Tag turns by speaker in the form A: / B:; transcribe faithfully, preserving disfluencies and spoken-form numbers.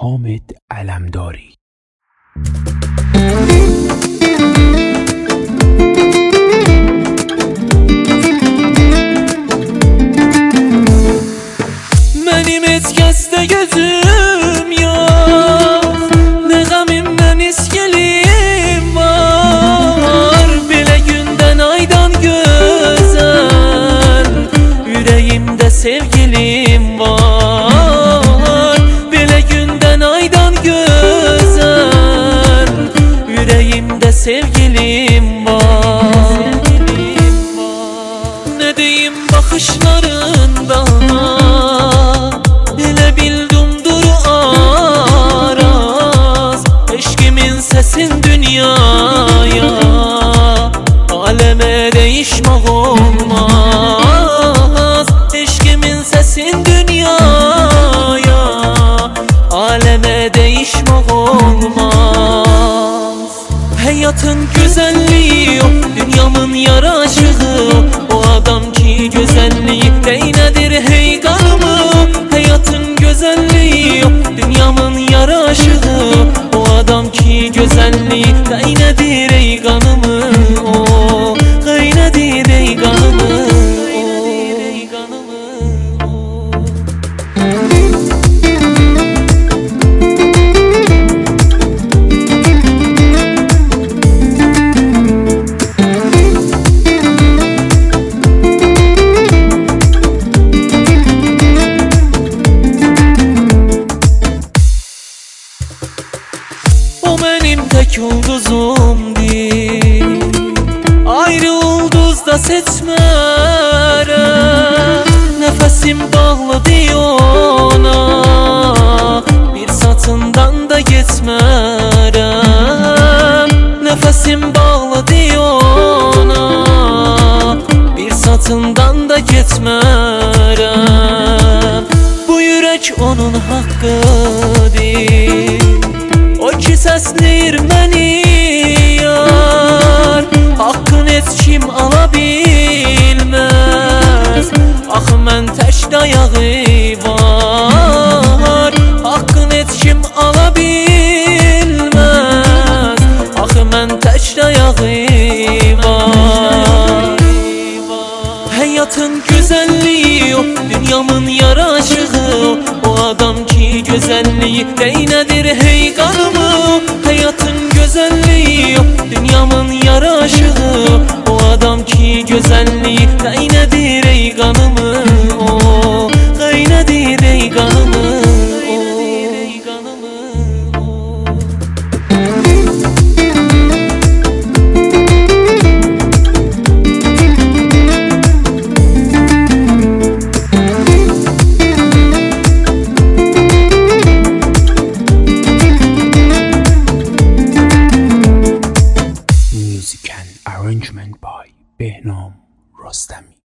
A: حامد علمداری.
B: Mənim heç kəsdə gözüm yox, nə qəmimdən iskelim var. Belə gündən aydan gözəl, ürəyimdə sevgilim var. Belə gündən aydan gözəl, ürəyimdə sevgilim var. Nə deyim baxışlarından, sesin dünyaya, aleme değişmek olmaz. Eşkimin sesin dünyaya, aleme değişmek olmaz. Hayatın güzelliği yok, dünyamın yaraşığı. O adam ki güzelliği neynedir hey kanımı. Hayatın güzelliği yok, dünyamın yaraşığı. O adam ki güzelliği kaynadır ey kanımı. O kaynadır ey kanımı. O benim tek ulduzumdur, ayrı ulduz da seçmərəm. Nefesim bağlıdır ona, bir satından da geçmərəm. Nefesim bağlıdır ona, bir satından da geçmərəm. Bu yürek onun hakkıdır, o ki səsləyir məni yar. Haqqın heç kim ala bilməz, axı mən tək dayağı var. Haqqın heç kim ala bilməz, axı mən tək dayağı var. Həyatın güzelliği yok, dünyamın yaraşığı. O adam ki güzelliği neynedir hey kanımı. Hayatın güzelliği yok, dünyamın yaraşığı. O adam ki güzelliği neynedir ey kanımı.